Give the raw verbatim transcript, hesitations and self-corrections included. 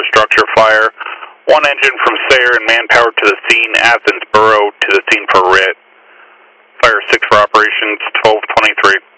structure fire. One engine from Sayre and manpower to the scene. Athens Borough to the scene for R I T. Fire six for operations, twelve twenty-three.